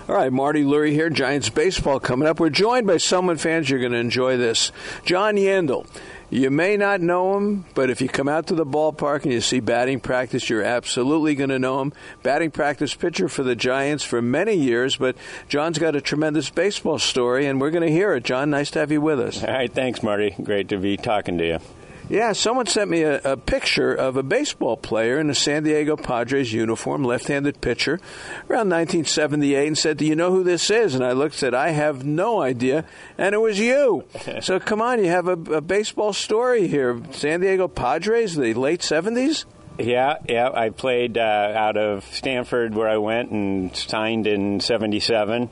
All right, Marty Lurie here, Giants baseball coming up. We're joined by someone, fans, you're going to enjoy this. John Yandle. You may not know him, but if you come out to the ballpark and you see batting practice, you're absolutely going to know him. Batting practice pitcher for the Giants for many years, but John's got a tremendous baseball story, and we're going to hear it. John, nice to have you with us. All right, thanks, Marty. Great to be talking to you. Yeah, someone sent me a picture of a baseball player in a San Diego Padres uniform, left-handed pitcher, around 1978, and said, do you know who this is? And I looked and said, I have no idea, and it was you. So come on, you have a baseball story here. San Diego Padres, the late 70s? Yeah, I played out of Stanford where I went and signed in 77.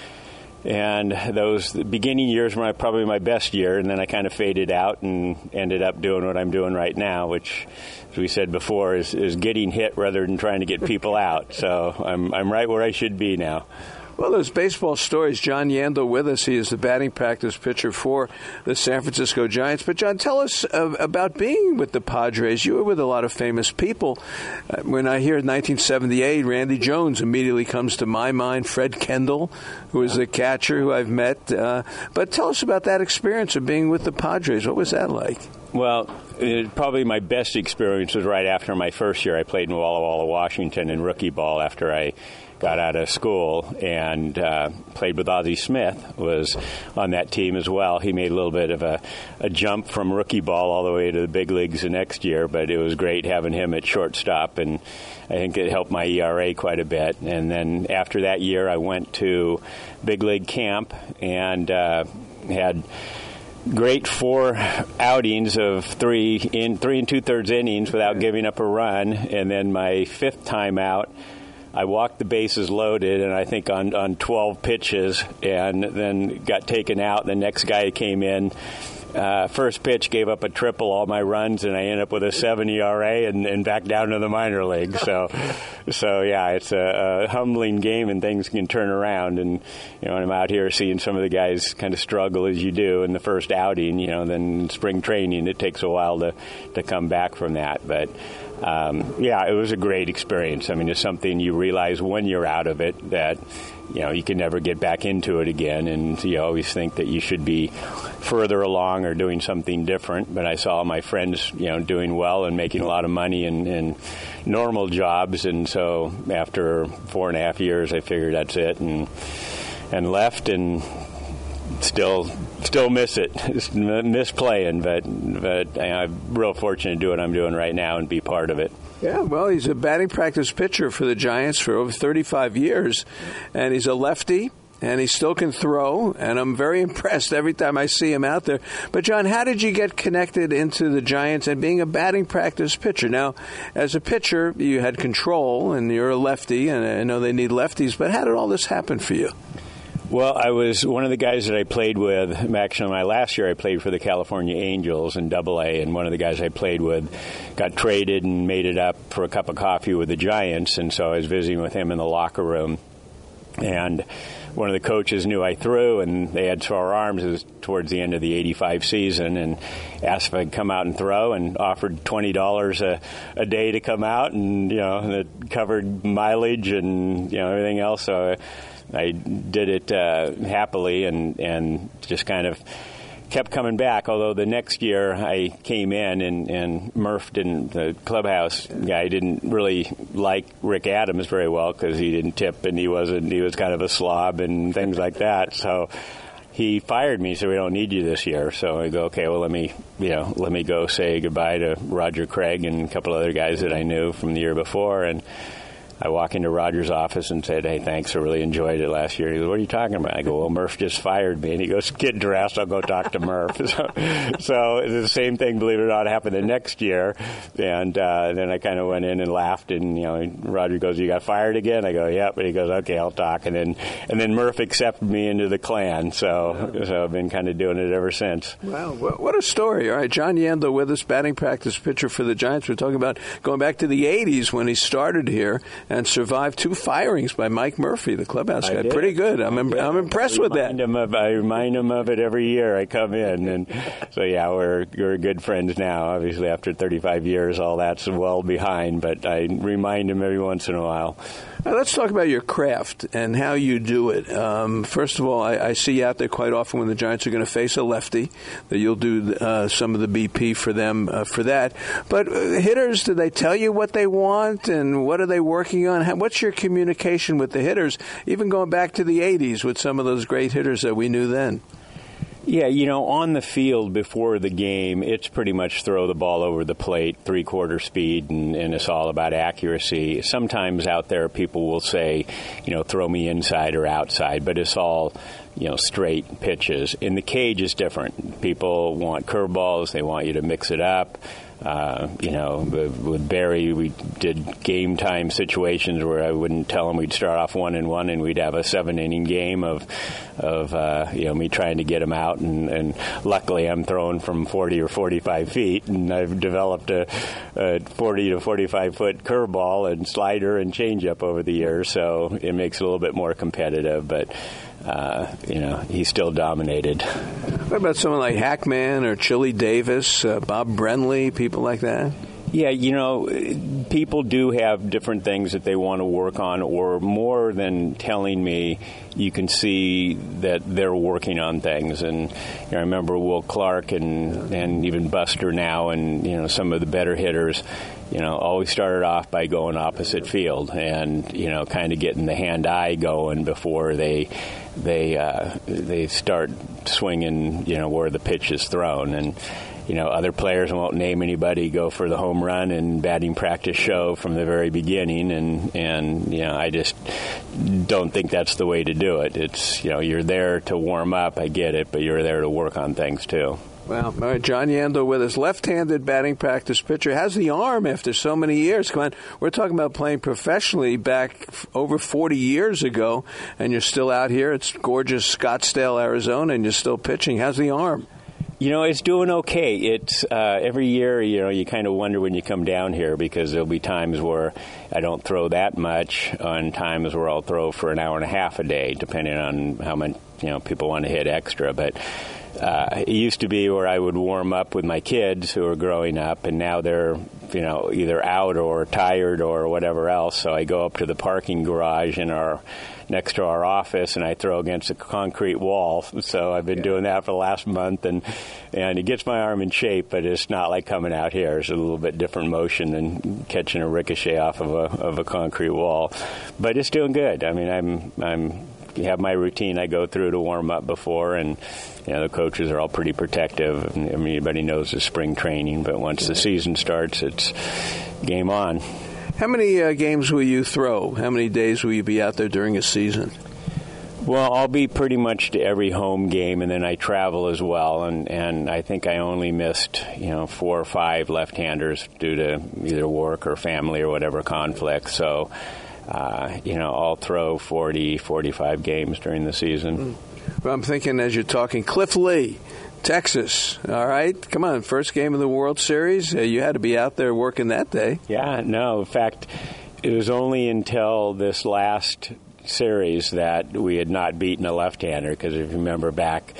And those beginning years were probably my best year, and then I kind of faded out and ended up doing what I'm doing right now, which, as we said before, is getting hit rather than trying to get people out. So I'm right where I should be now. Well, those baseball stories. John Yandle with us. He is the batting practice pitcher for the San Francisco Giants. But, John, tell us about being with the Padres. You were with a lot of famous people. When I hear 1978, Randy Jones immediately comes to my mind. Fred Kendall, who is a catcher who I've met. But tell us about that experience of being with the Padres. What was that like? Well, probably my best experience was right after my first year. I played in Walla Walla, Washington in rookie ball after I got out of school, and played with Ozzie Smith, was on that team as well. He made a little bit of a jump from rookie ball all the way to the big leagues the next year, but it was great having him at shortstop, and I think it helped my ERA quite a bit. And then after that year, I went to big league camp and had great 4 outings of 3 2/3 innings without giving up a run, and then my 5th time out, I walked the bases loaded, and I think on 12 pitches, and then got taken out. The next guy came in, first pitch, gave up a triple, all my runs, and I ended up with a 7 ERA and back down to the minor league. So yeah, it's a humbling game, and things can turn around. And I'm out here seeing some of the guys kind of struggle as you do in the first outing. Then in spring training, it takes a while to come back from that, but. Yeah, it was a great experience. I mean, it's something you realize when you're out of it that, you can never get back into it again. And you always think that you should be further along or doing something different. But I saw my friends, doing well and making a lot of money in normal jobs. And so after 4.5 years, I figured that's it and left, and still miss it, miss playing, but I'm real fortunate to do what I'm doing right now and be part of it. Yeah, well, he's a batting practice pitcher for the Giants for over 35 years, and he's a lefty, and he still can throw, and I'm very impressed every time I see him out there. But, John, how did you get connected into the Giants and being a batting practice pitcher? Now, as a pitcher, you had control, and you're a lefty, and I know they need lefties, but how did all this happen for you? Well, I was one of the guys that I played with. Actually, my last year I played for the California Angels in AA, and one of the guys I played with got traded and made it up for a cup of coffee with the Giants, and so I was visiting with him in the locker room. And one of the coaches knew I threw, and they had sore arms. It was towards the end of the 85 season, and asked if I'd come out and throw, and offered $20 a day to come out, and it covered mileage and everything else. So I did it happily and just kind of kept coming back, although the next year I came in and Murph didn't, the clubhouse guy didn't really like Rick Adams very well because he didn't tip and he was kind of a slob and things like that. So he fired me, so we don't need you this year. So I go, okay, well, let me go say goodbye to Roger Craig and a couple other guys that I knew from the year before. And I walk into Roger's office and said, hey, thanks, I really enjoyed it last year. He goes, what are you talking about? I go, well, Murph just fired me. And he goes, get dressed, I'll go talk to Murph. So the same thing, believe it or not, happened the next year. And then I kind of went in and laughed. And, Roger goes, you got fired again? I go, yep. And he goes, okay, I'll talk. And then Murph accepted me into the clan. So I've been kind of doing it ever since. Wow, what a story. All right, John Yandle with us, batting practice pitcher for the Giants. We're talking about going back to the 80s when he started here. and survived 2 firings by Mike Murphy, the clubhouse guy. Did. Pretty good. I'm impressed with that. I remind him of it every year I come in. And so, yeah, we're good friends now. Obviously, after 35 years, all that's well behind, but I remind him every once in a while. Let's talk about your craft and how you do it. First of all, I see you out there quite often when the Giants are going to face a lefty, that you'll do some of the BP for them for that. But hitters, do they tell you what they want and what are they working on? What's your communication with the hitters, even going back to the 80s with some of those great hitters that we knew then? Yeah, on the field before the game, it's pretty much throw the ball over the plate, 3/4 speed, and it's all about accuracy. Sometimes out there people will say, throw me inside or outside, but it's all, straight pitches. In the cage is different. People want curveballs. They want you to mix it up. With Barry, we did game time situations where I wouldn't tell him we'd start off 1-1 and we'd have a 7-inning game of me trying to get him out. And luckily I'm throwing from 40 or 45 feet, and I've developed a 40 to 45 foot curveball and slider and changeup over the years, so it makes it a little bit more competitive. But he still dominated. What about someone like Hackman or Chili Davis, Bob Brenly, people like that? Yeah, people do have different things that they want to work on, or more than telling me, you can see that they're working on things. And I remember Will Clark and even Buster now and, some of the better hitters, always started off by going opposite field and, kind of getting the hand-eye going before they start swinging, where the pitch is thrown. And, other players, I won't name anybody, go for the home run and batting practice show from the very beginning. And I just don't think that's the way to do it. It's, you're there to warm up, I get it, but you're there to work on things too. Well, all right, John Yandle with us, left-handed batting practice pitcher, has the arm after so many years. Come on, we're talking about playing professionally back over 40 years ago, and you're still out here. It's gorgeous Scottsdale, Arizona, and you're still pitching. How's the arm? It's doing okay. It's every year, you kind of wonder when you come down here, because there'll be times where I don't throw that much, and times where I'll throw for an hour and a half a day, depending on how much people want to hit extra. But it used to be where I would warm up with my kids who are growing up, and now they're either out or tired or whatever else. So I go up to the parking garage next to our office, and I throw against a concrete wall. So I've been doing that for the last month, and it gets my arm in shape, but it's not like coming out here. It's a little bit different motion than catching a ricochet off of a concrete wall. But it's doing good. I mean, I have my routine I go through to warm up before, and the coaches are all pretty protective. I mean, everybody knows it's spring training, but once the season starts, it's game on. How many games will you throw? How many days will you be out there during a season? Well, I'll be pretty much to every home game, and then I travel as well. And I think I only missed, 4 or 5 left-handers due to either work or family or whatever conflict. So, I'll throw 40, 45 games during the season. Well, I'm thinking as you're talking, Cliff Lee, Texas, all right? Come on, first game of the World Series. You had to be out there working that day. Yeah, no. In fact, it was only until this last series that we had not beaten a left-hander, because if you remember back,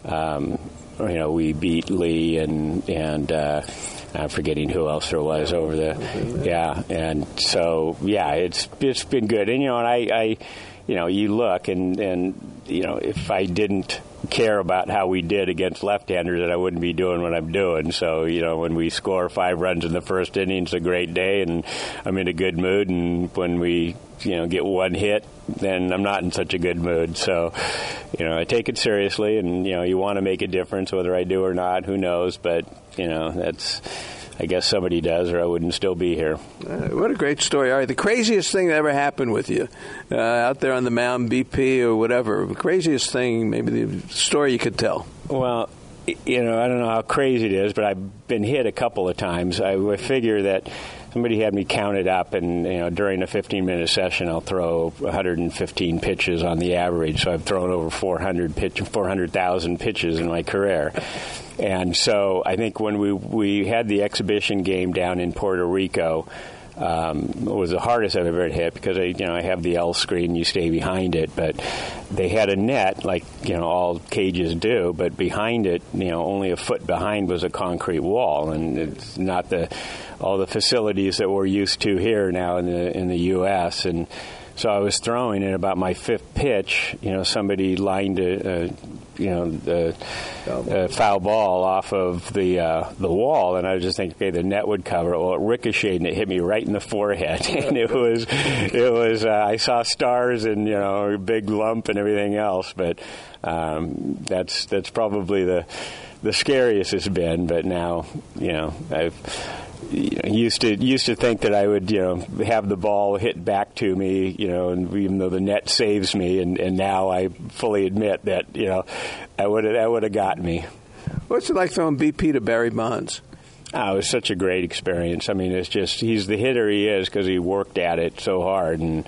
we beat Lee and I'm forgetting who else there was over the, yeah. And so, yeah, it's been good. And, I you look and if I didn't care about how we did against left-handers, then I wouldn't be doing what I'm doing. So, when we score 5 runs in the first inning, it's a great day, and I'm in a good mood. And when we, get 1 hit, then I'm not in such a good mood. So, I take it seriously, and, you want to make a difference, whether I do or not, who knows. But, that's, I guess somebody does, or I wouldn't still be here. What a great story. All right, the craziest thing that ever happened with you out there on the mound, BP or whatever, the craziest thing, maybe the story you could tell. Well, I don't know how crazy it is, but I've been hit a couple of times. I figure that somebody had me counted up, and during a 15-minute session, I'll throw 115 pitches on the average. So I've thrown over 400,000 pitches in my career. And so I think when we had the exhibition game down in Puerto Rico, was the hardest I've ever hit because I have the L screen, you stay behind it, but they had a net like all cages do, but behind it, only a foot behind was a concrete wall, and it's not all the facilities that we're used to here now in the U.S. And so I was throwing, and about my fifth pitch, somebody lined a foul ball off of the wall, and I was just thinking, okay, the net would cover it. Well, it ricocheted, and it hit me right in the forehead, and it was I saw stars and a big lump and everything else, but that's probably the scariest it's been. But now, I've used to think that I would have the ball hit back to me, and even though the net saves me, and now I fully admit that that would have got me. What's it like throwing BP to Barry Bonds? Oh, it was such a great experience. I mean, it's just he's the hitter he is because he worked at it so hard, and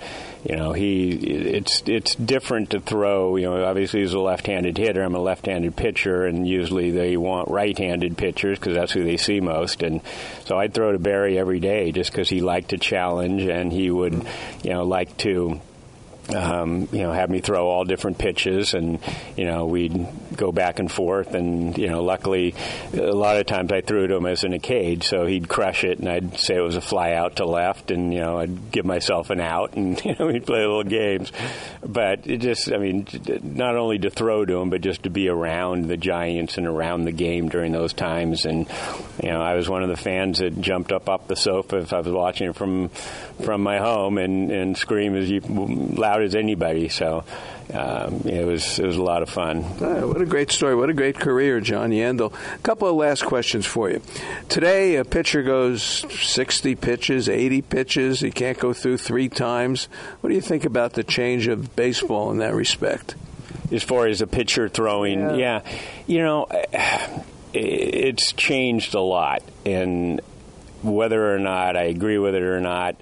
it's different to throw. Obviously he's a left-handed hitter. I'm a left-handed pitcher, and usually they want right-handed pitchers because that's who they see most. And so I'd throw to Barry every day just because he liked to challenge, and he would, like to. Have me throw all different pitches, and we'd go back and forth, and luckily a lot of times I threw to him as in a cage, so he'd crush it, and I'd say it was a fly out to left, and I'd give myself an out, and we'd play little games. But it just, not only to throw to him, but just to be around the Giants and around the game during those times. And I was one of the fans that jumped up off the sofa if I was watching it from my home and scream as loud as anybody. So it was a lot of fun. What a great story. What a great career, John Yandle. A couple of last questions for you. Today, a pitcher goes 60 pitches, 80 pitches. He can't go through 3 times. What do you think about the change of baseball in that respect? As far as a pitcher throwing, yeah. It's changed a lot. And whether or not I agree with it or not,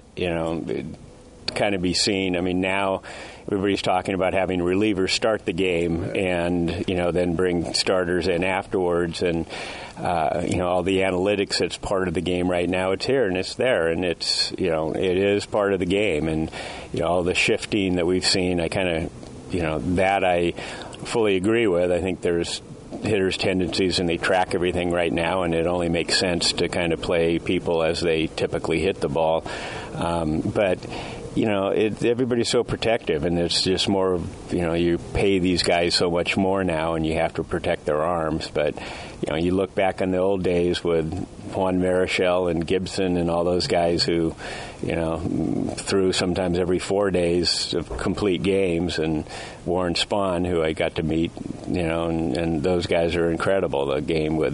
kind of be seen. Now everybody's talking about having relievers start the game and, then bring starters in afterwards. And, all the analytics that's part of the game right now, it's here and it's there. And it's, it is part of the game. And, all the shifting that we've seen, I kind of, that I fully agree with. I think there's hitters' tendencies, and they track everything right now, and it only makes sense to kind of play people as they typically hit the ball. But everybody's so protective, and it's just more of, you pay these guys so much more now, and you have to protect their arms. But, you look back on the old days with Juan Marichal and Gibson and all those guys who, threw sometimes every 4 days of complete games, and Warren Spahn, who I got to meet, and those guys are incredible. The game with,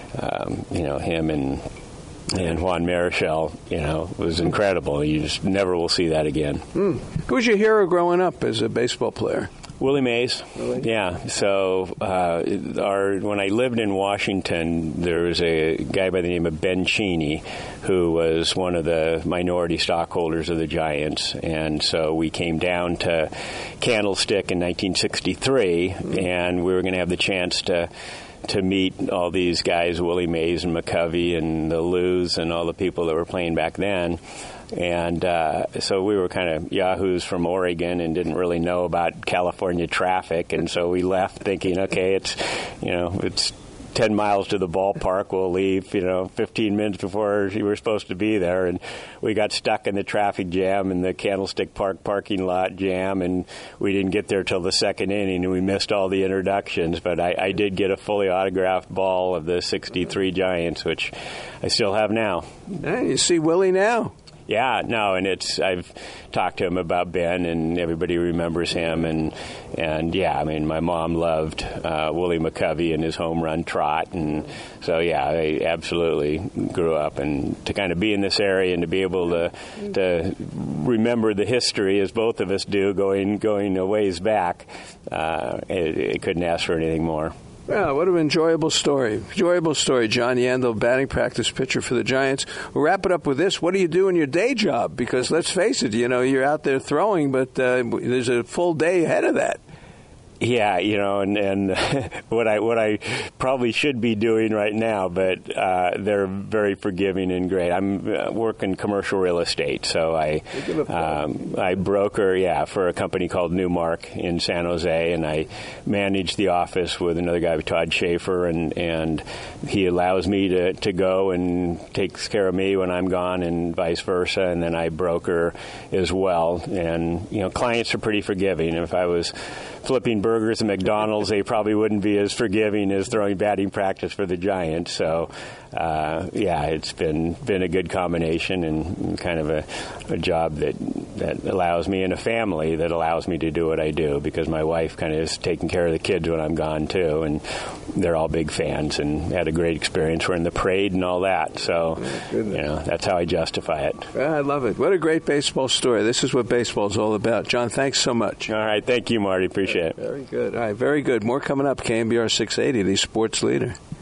him and Juan Marichal, was incredible. You just never will see that again. Who was your hero growing up as a baseball player? Willie Mays. Really? Yeah. So when I lived in Washington, there was a guy by the name of Ben Cheney who was one of the minority stockholders of the Giants. And so we came down to Candlestick in 1963, and we were going to have the chance to meet all these guys, Willie Mays and McCovey and the Lews and all the people that were playing back then. And so we were kind of yahoos from Oregon and didn't really know about California traffic. And so we left thinking, okay, it's 10 miles to the ballpark. We'll leave, 15 minutes before you were supposed to be there. And we got stuck in the traffic jam in the Candlestick Park parking lot jam, and we didn't get there till the second inning, and we missed all the introductions. But I did get a fully autographed ball of the 63 Giants, which I still have now. Hey, you see Willie now. Yeah, no, and I've talked to him about Ben, and everybody remembers him, and yeah, my mom loved Willie McCovey and his home run trot, and so yeah, I absolutely grew up, and to kind of be in this area and to be able to remember the history as both of us do, going a ways back, it couldn't ask for anything more. Well, what an enjoyable story. Enjoyable story. John Yandle, batting practice pitcher for the Giants. We'll wrap it up with this. What do you do in your day job? Because let's face it, you're out there throwing, but there's a full day ahead of that. Yeah, and what I probably should be doing right now, but they're very forgiving and great. I'm working commercial real estate, so I broker, for a company called Newmark in San Jose, and I manage the office with another guy, Todd Schaefer, and he allows me to go and takes care of me when I'm gone, and vice versa, and then I broker as well. And clients are pretty forgiving. If I was flipping burgers at McDonald's, they probably wouldn't be as forgiving as throwing batting practice for the Giants. So, it's been a good combination and kind of a job that allows me, and a family that allows me to do what I do, because my wife kind of is taking care of the kids when I'm gone too, and they're all big fans and had a great experience. We're in the parade and all that. So, that's how I justify it. I love it. What a great baseball story. This is what baseball's all about. John, thanks so much. All right. Thank you, Marty. Appreciate it. Very good. All right. Very good. More coming up. KNBR 680, the sports leader.